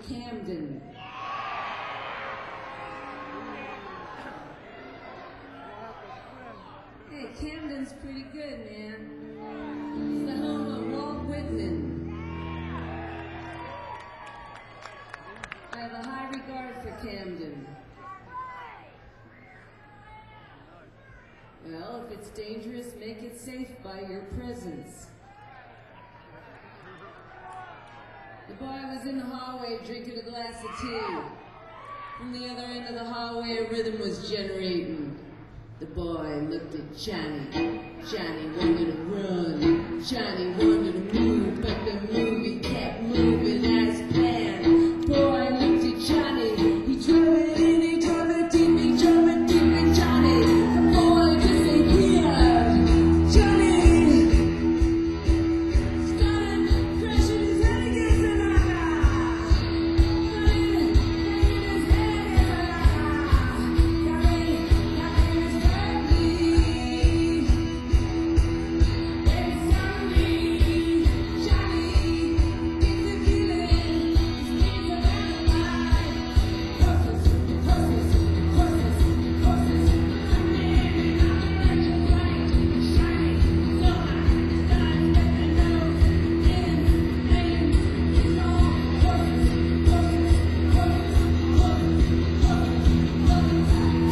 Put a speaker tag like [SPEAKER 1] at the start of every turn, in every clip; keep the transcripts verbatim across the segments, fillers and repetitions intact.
[SPEAKER 1] Camden. Hey, Camden's pretty good, man. It's the home of Walt Whitman. I have a high regard for Camden. Well, if it's dangerous, make it safe by your presence. The boy was in the hallway drinking a glass of tea. From the other end of the hallway, a rhythm was generating. The boy looked at Johnny. Johnny wanted to run. Johnny wanted to move, but the movie kept moving as planned. Boy looked at Johnny. He drove it in, he drove it deep, he drove it deep in Johnny. The boy disappeared. Johnny started crashing his head against the knocker. Johnny banging his head in the knocker. Johnny, nothing is hurt me. There's something, Johnny, it's a feeling. His knees are alive. Horses, horses, horses, horses. Running on the electric light, shining so high, starts stepping out in flame. Control, horses, horses, horses, horses, horses,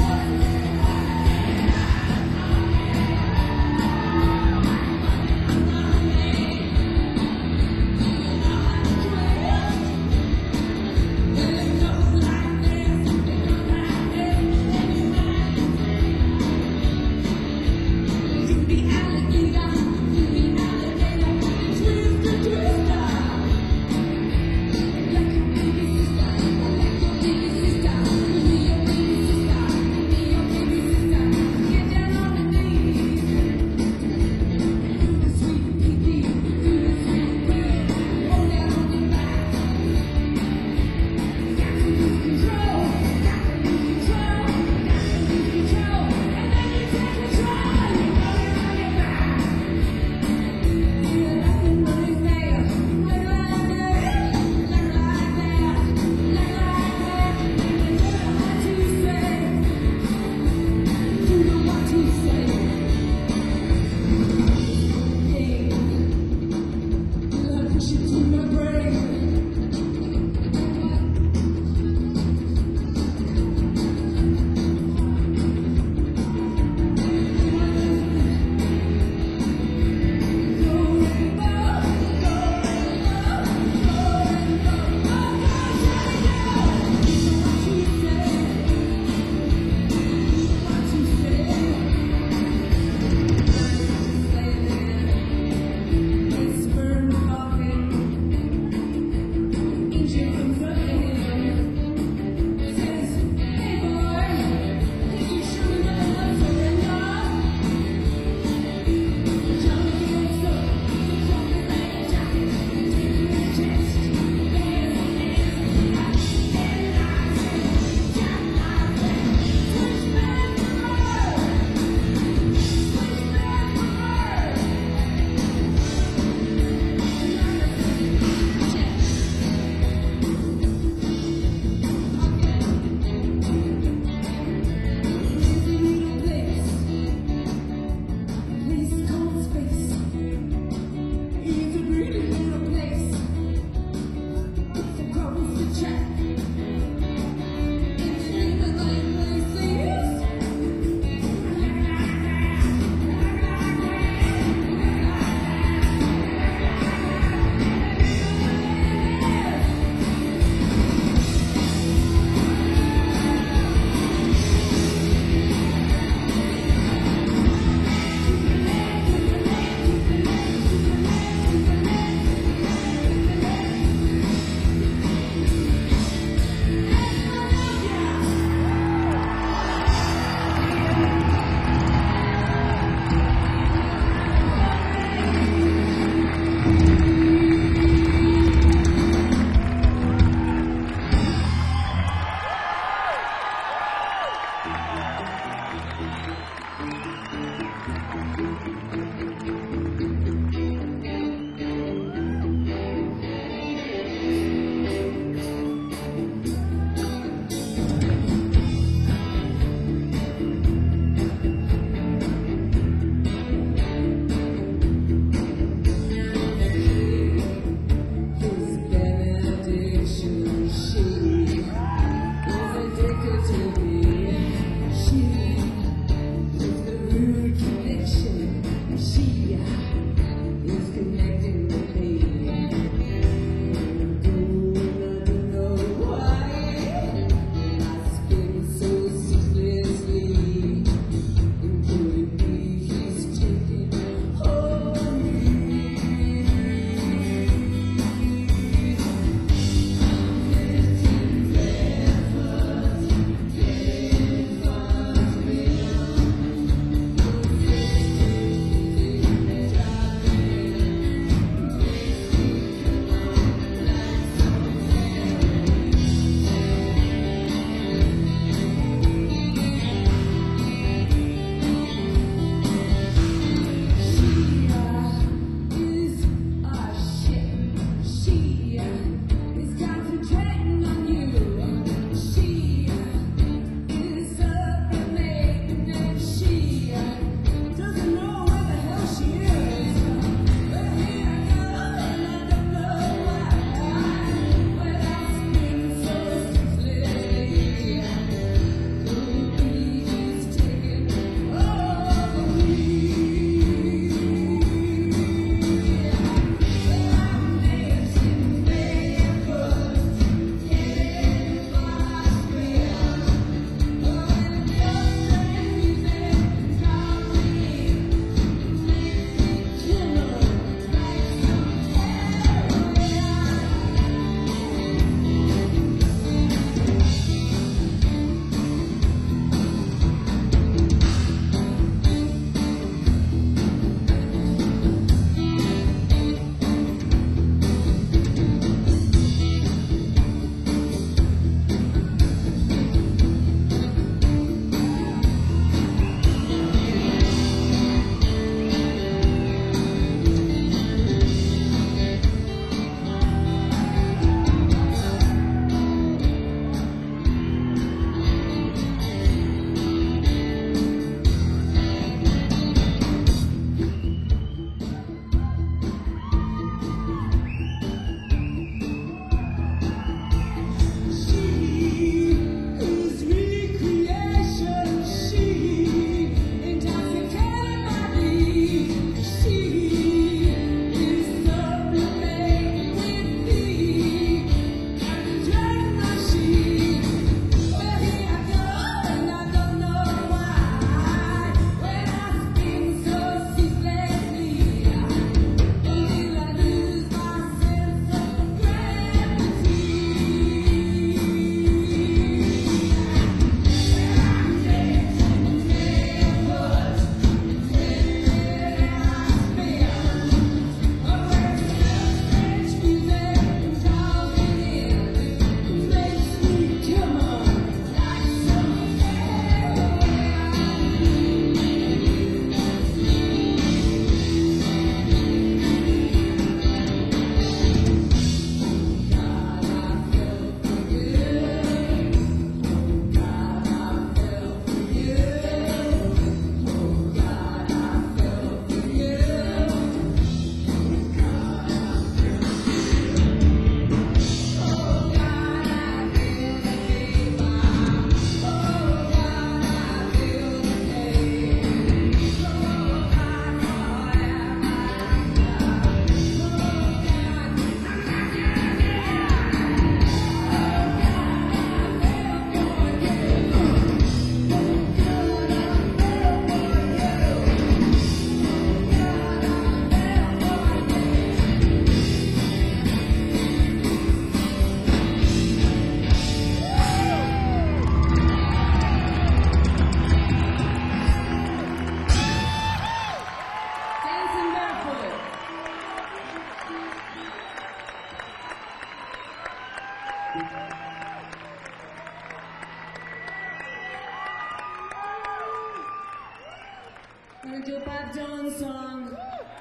[SPEAKER 1] I'm gonna do a Bob Dylan song.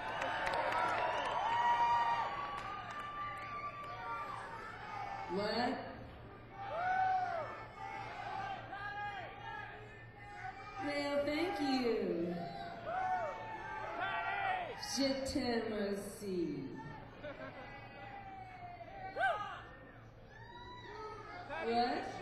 [SPEAKER 1] What? Well, thank you. Je t'aime aussi. What?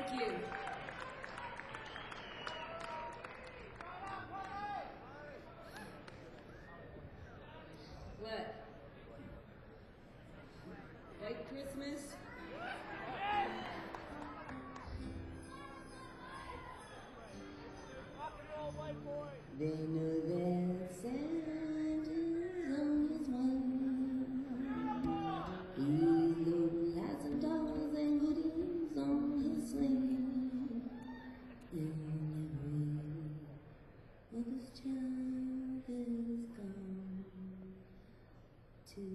[SPEAKER 1] Thank you. What? White Christmas? They know that Santa's on his way. He's loading lots of dollars and goodies on his sleigh. And every mother's child has gone to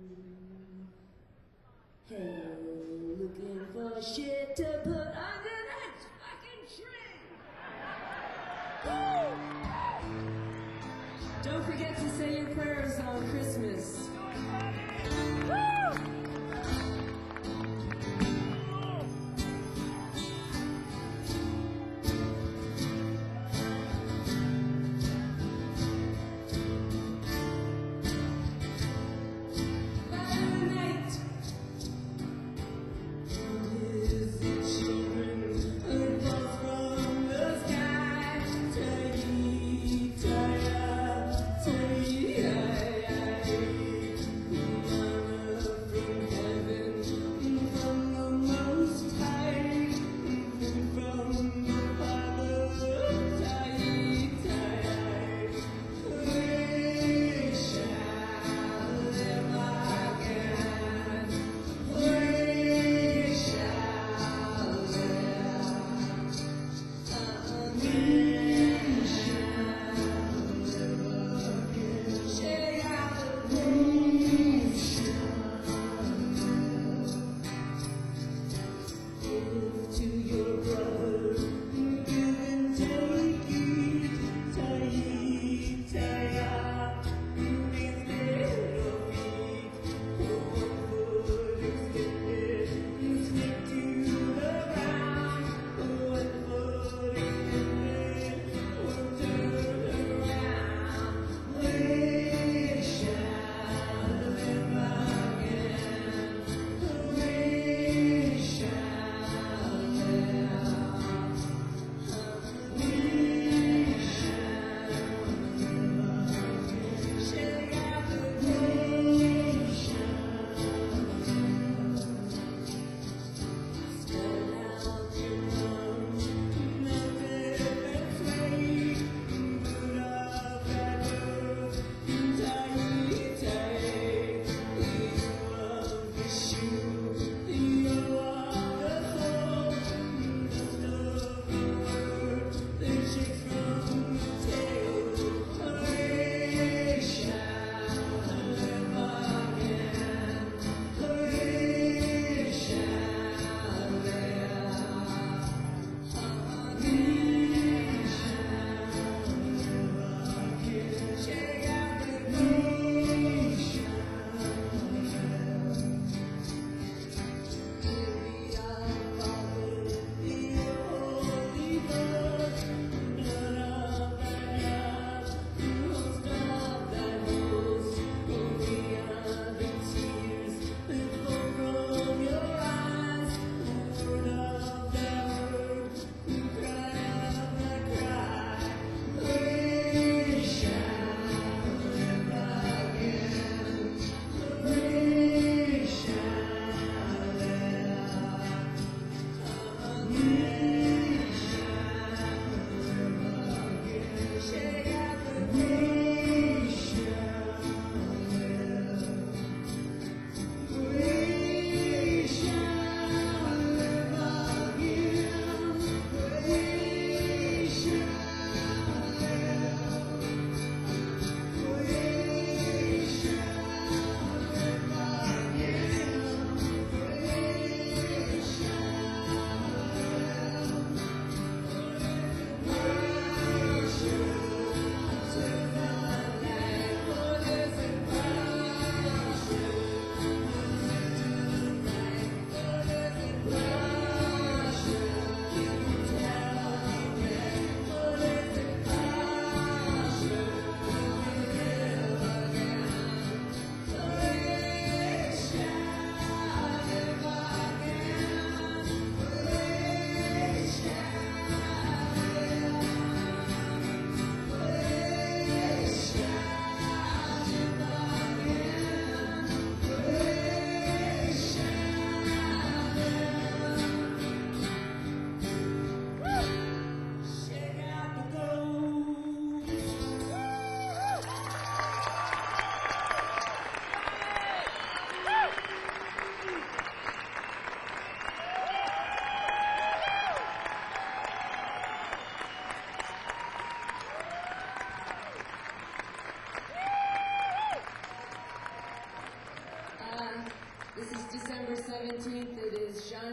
[SPEAKER 1] hell, looking for shit to put under that fucking tree. Woo! Don't forget to say your prayers on Christmas. Woo! Night is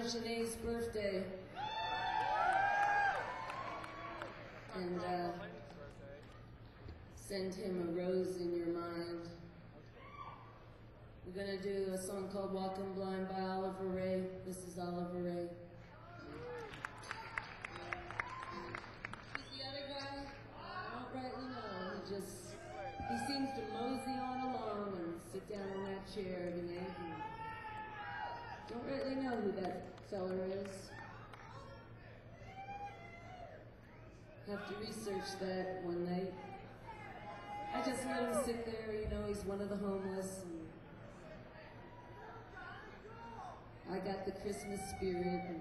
[SPEAKER 1] Shanae's birthday. And uh, send him a rose in your mind. We're gonna do a song called Walking Blind by Oliver Ray. This is Oliver Ray. Who's the other guy? I don't rightly know. He just, he seems to mosey on along and sit down in that chair every night. And don't really know who that feller is. Have to research that one night. I just let him sit there, you know, he's one of the homeless. And I got the Christmas spirit. And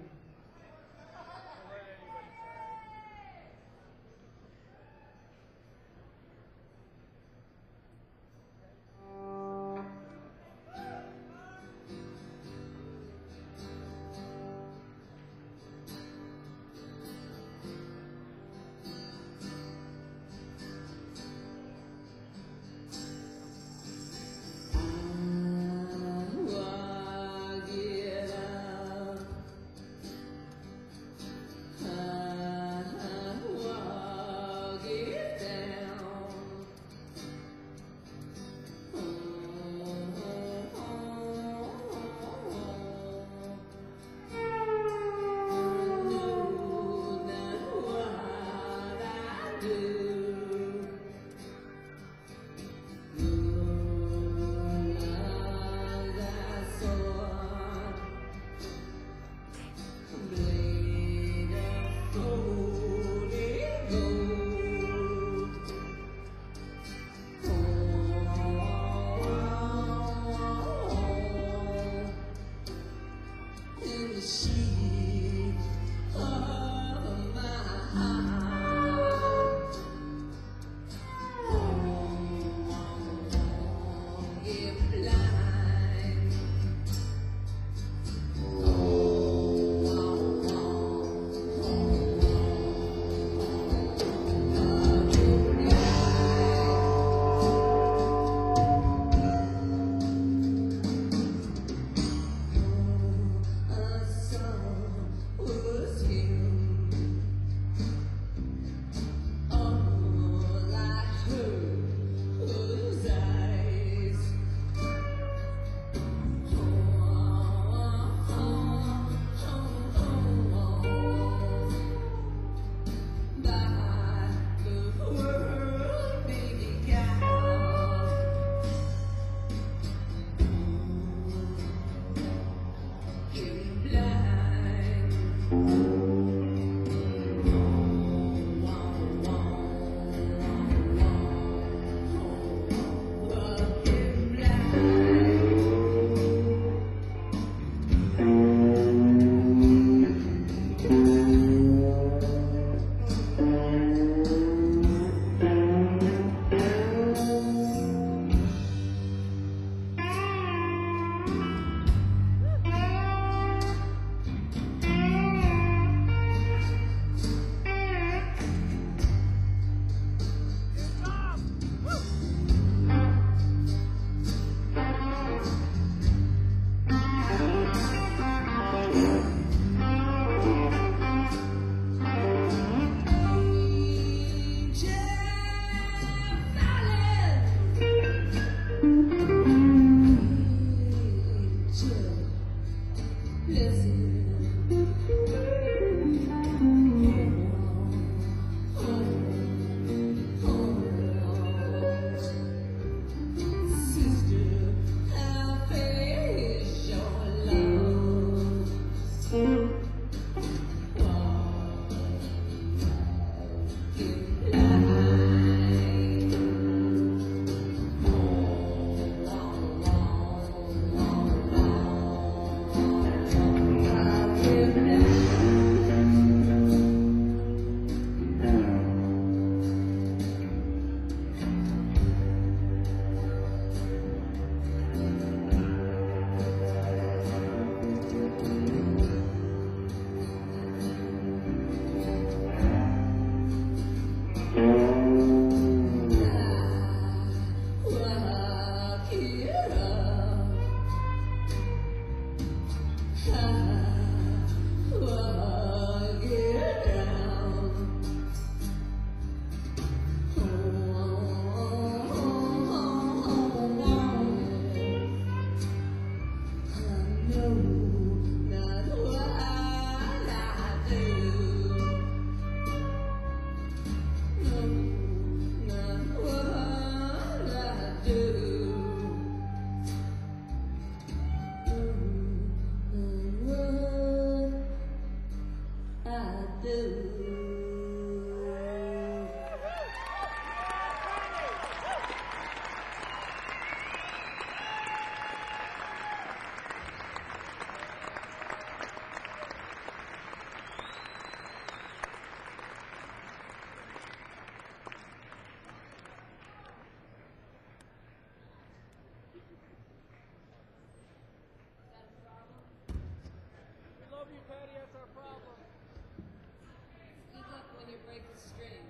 [SPEAKER 2] you, Patty. That's our problem.
[SPEAKER 1] Good luck when you break the string.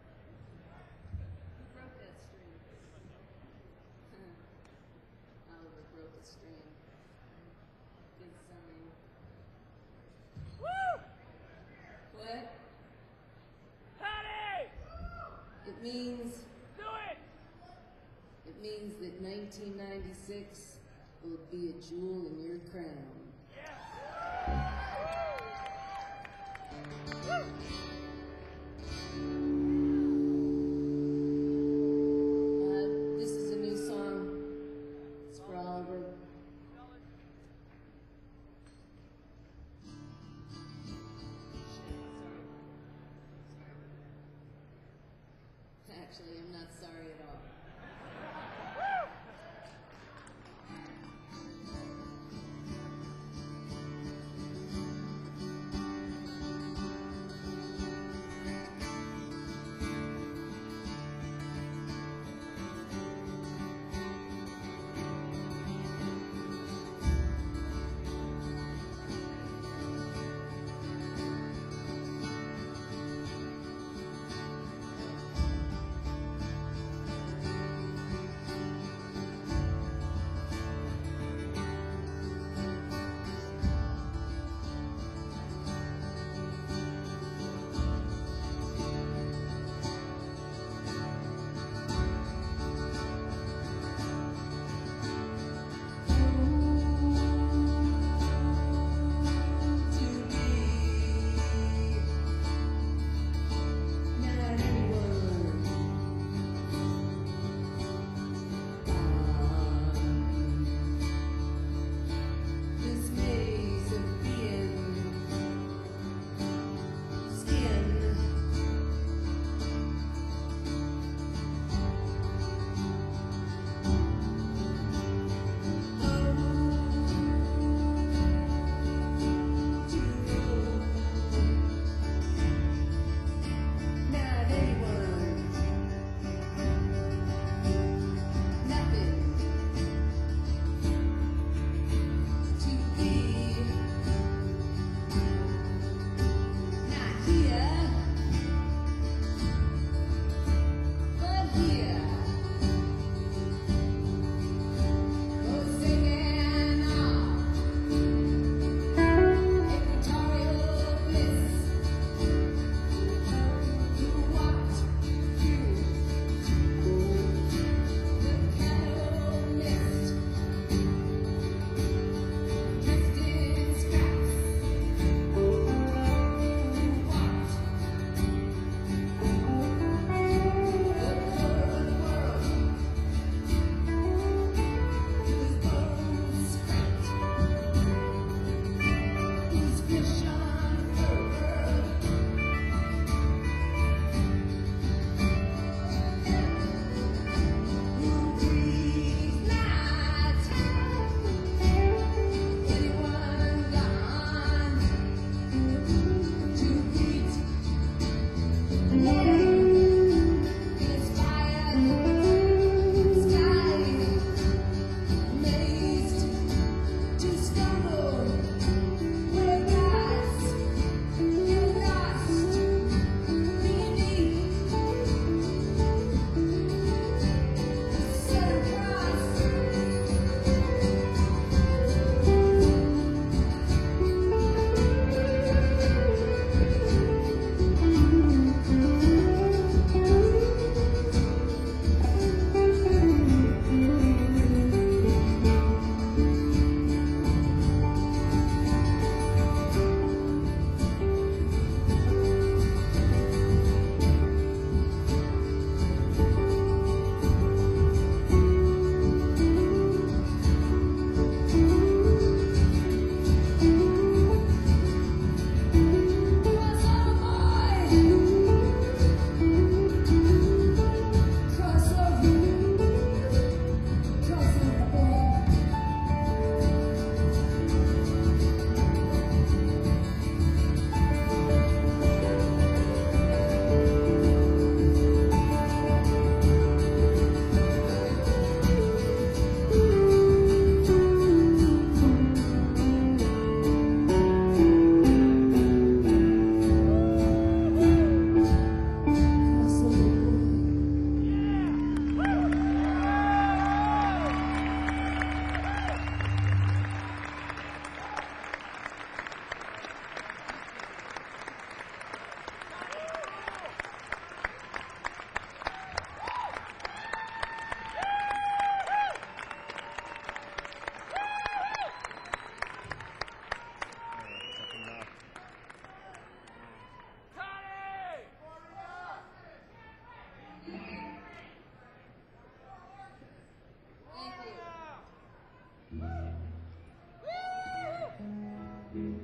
[SPEAKER 1] Who broke that string? Oliver broke a string. Good sign.
[SPEAKER 2] Woo!
[SPEAKER 1] What?
[SPEAKER 2] Patty!
[SPEAKER 1] It means,
[SPEAKER 2] Do it!
[SPEAKER 1] it means that nineteen ninety-six will be a jewel in your crown.
[SPEAKER 2] Yeah!
[SPEAKER 1] Uh, this is a new song. It's for Oliver. Actually, I'm not sorry at all.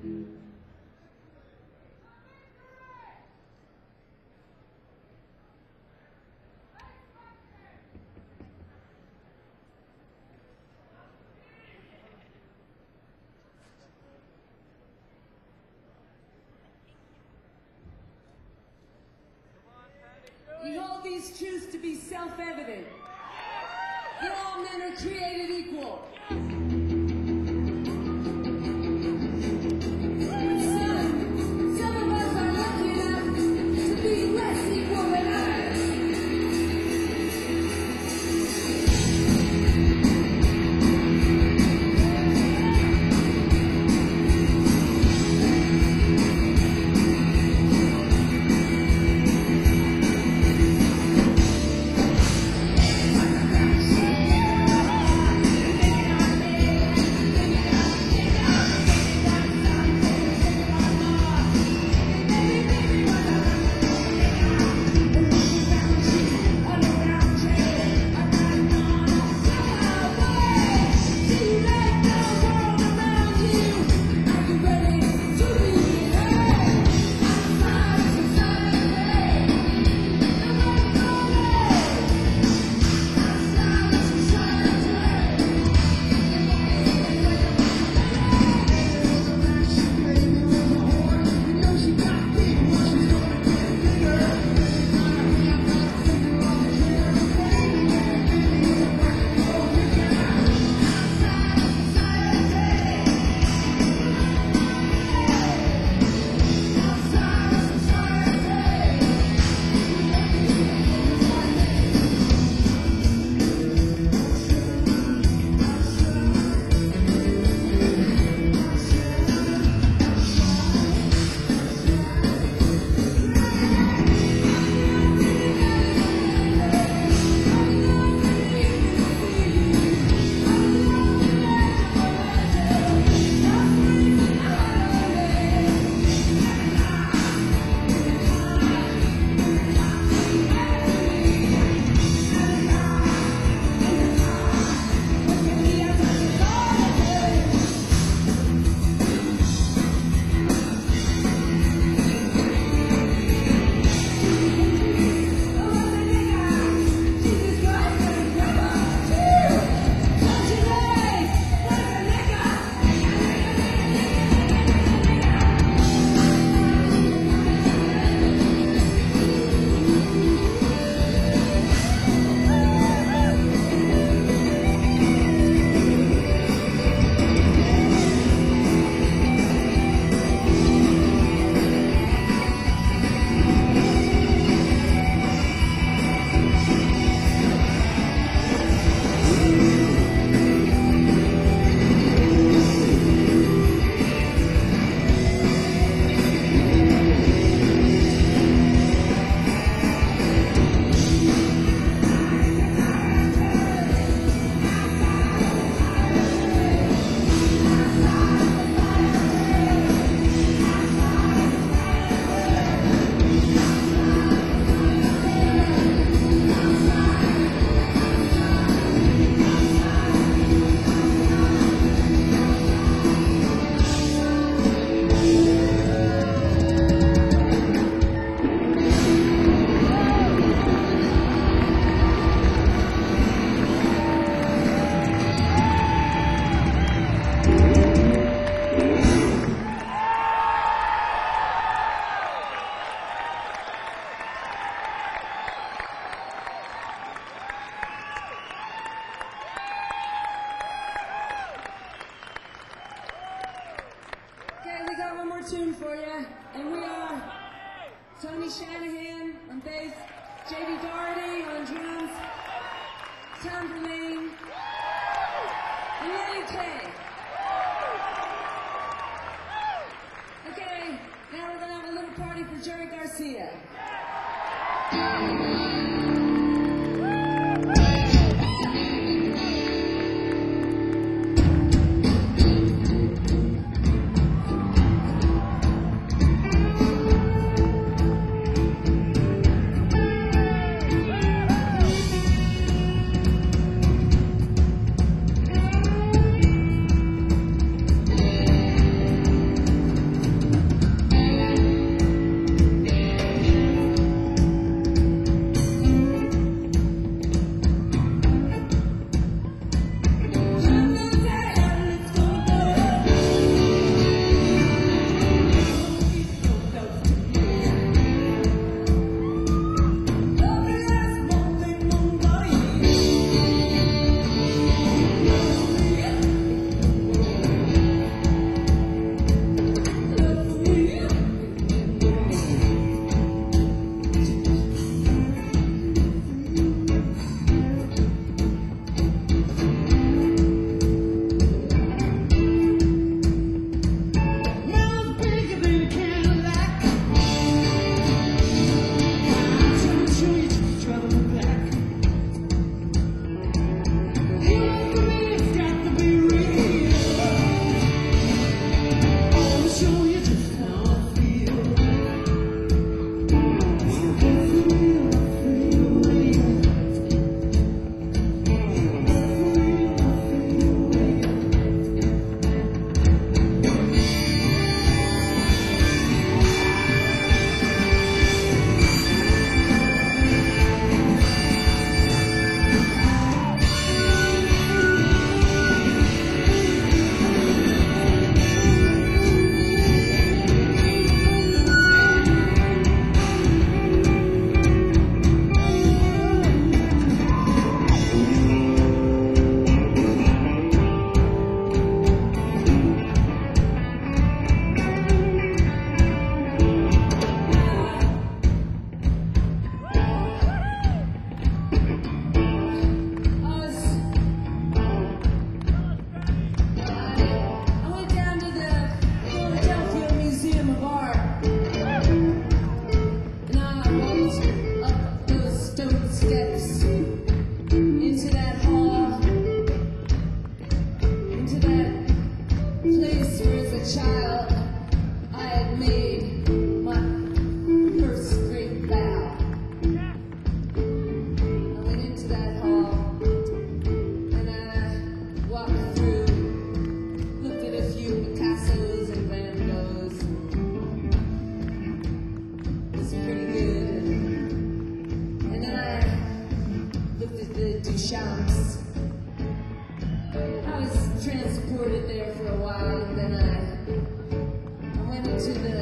[SPEAKER 1] We hold these truths to be self-evident. That all men are created equal. Some, some of us are lucky enough to be less equal than others. Tune for you, and we are Tony Shanahan on bass, J D Doherty on drums, Tom Verlaine, and Lenny Kaye. Okay, now we're gonna have a little party for Jerry Garcia.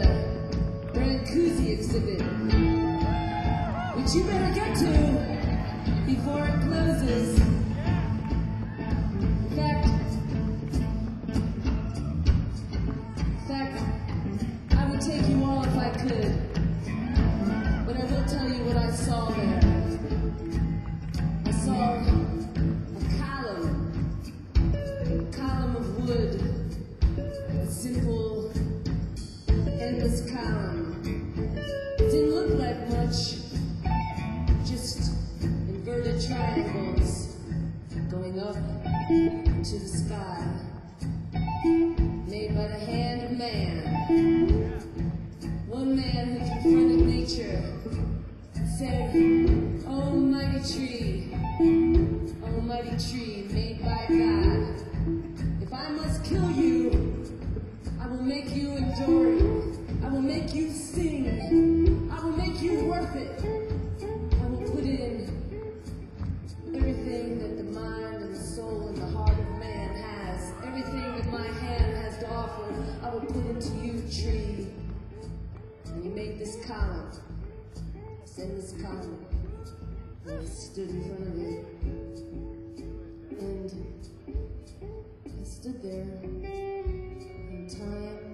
[SPEAKER 1] Brancusi exhibit, which you better get to before it closes. In fact, in fact, I would take you all if I could, but I will tell you what I saw there. I saw a column, a column of wood, a simple, endless column. Didn't look like much, just inverted triangles going up to the sky, made by the hand of man. One man who confronted nature and said, "Oh mighty tree, oh mighty tree made by God, if I must kill you, I will make you endure it. I will make you sing. I will make you worth it. I will put in everything that the mind and the soul and the heart of man has, everything that my hand has to offer, I will put into you, tree. And you make this column. Send this column." And I stood in front of it. And I stood there. And time,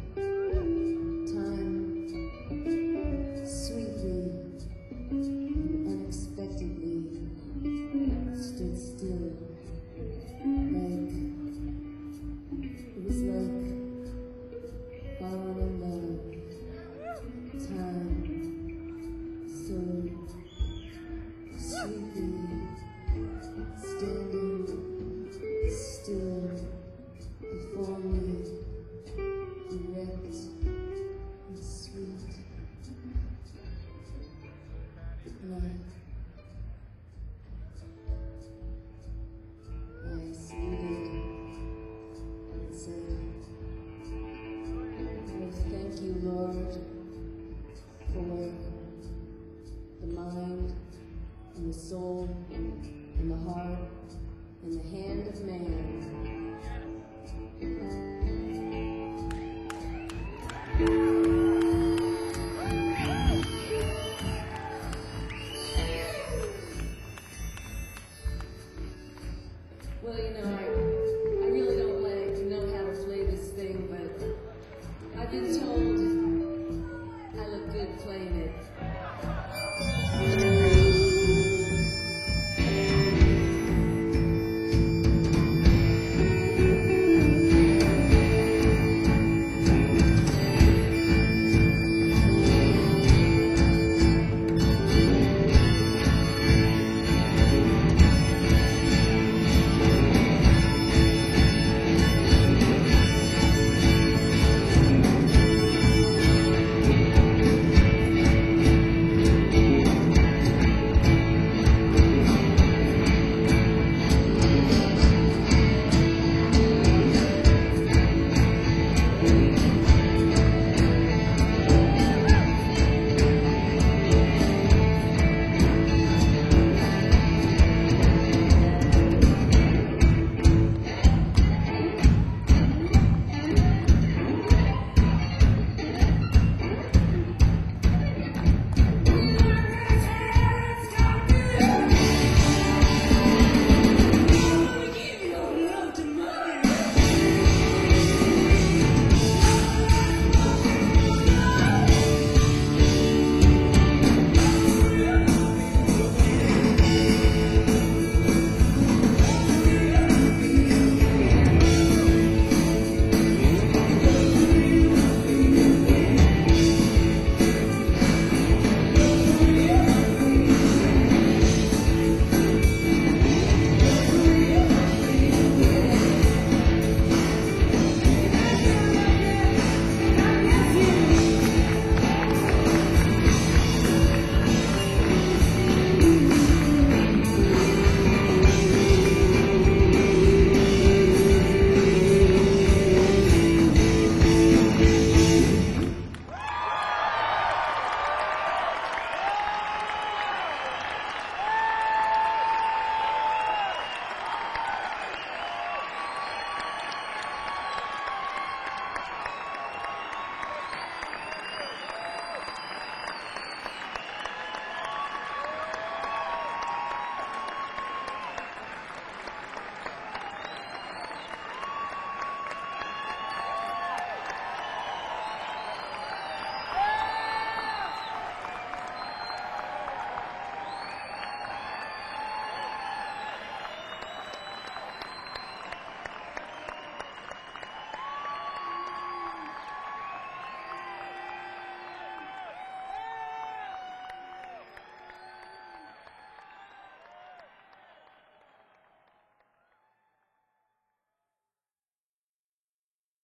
[SPEAKER 1] time, sweetly and unexpectedly stood still. Like, it was like falling in love. Time, so sweetly